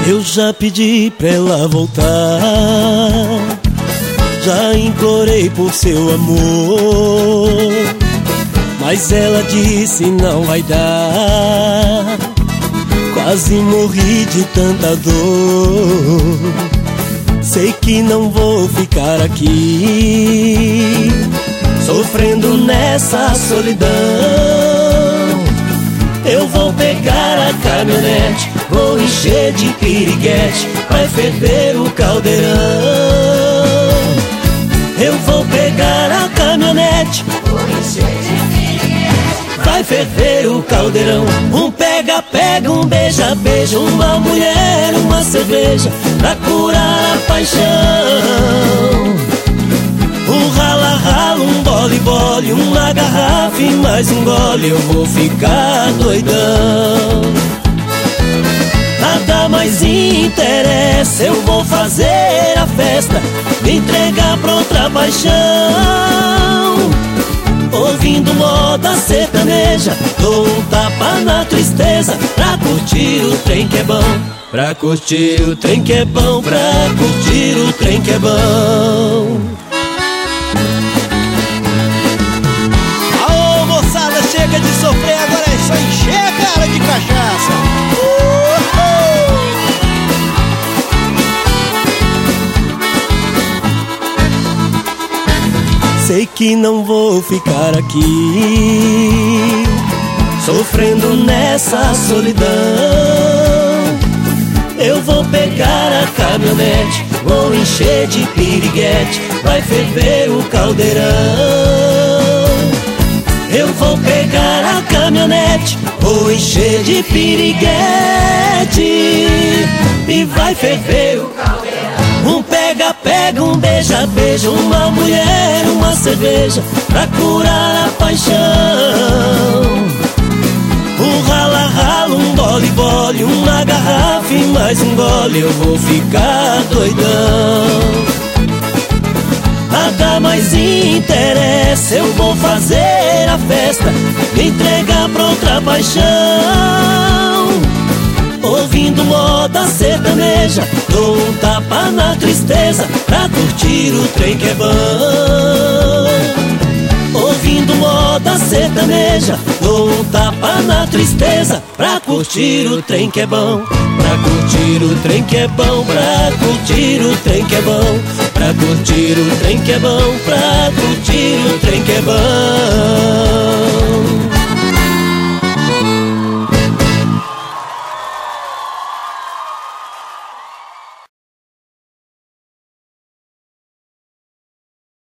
Eu já pedi pra ela voltar, já implorei por seu amor, mas ela disse não vai dar. Quase morri de tanta dor. Sei que não vou ficar aqui sofrendo nessa solidão. Eu vou pegar a caminhonete, vou encher de piriguete, vai ferver o caldeirão. Eu vou pegar a caminhonete, vou encher de piriguete, vai ferver o caldeirão. Um pega-pega, um beija-beija, uma mulher, uma cerveja pra curar a paixão. Um rala-rala, um bole-bole, uma garrafa e mais um gole, eu vou ficar doidão. Nada mais interessa, eu vou fazer a festa, me entregar pra outra paixão. Ouvindo moda sertaneja, dou um tapa na tristeza, pra curtir o trem que é bom, pra curtir o trem que é bom, pra curtir o trem que é bom. Aô, moçada, chega de sofrer, agora é só encher a cara de cachaça. Sei que não vou ficar aqui sofrendo nessa solidão. Eu vou pegar a caminhonete, vou encher de piriguete, vai ferver o caldeirão. Eu vou pegar a caminhonete, vou encher de piriguete e vai ferver o caldeirão. Um pega-pega, um beija-beija, uma mulher, uma cerveja pra curar a paixão. Um rala-rala, um bole-bole, uma garrafa e mais um gole, eu vou ficar doidão. Nada mais interessa, eu vou fazer a festa, me entregar pra outra paixão. Ouvindo moda sertaneja, dou um tapa na tristeza, pra curtir o trem que é bom. Ouvindo moda sertaneja, dou um tapa na tristeza, pra curtir o trem que é bom, pra curtir o trem que é bom, pra curtir o trem que é bom, pra curtir o trem que é bom, pra curtir o trem que é bom.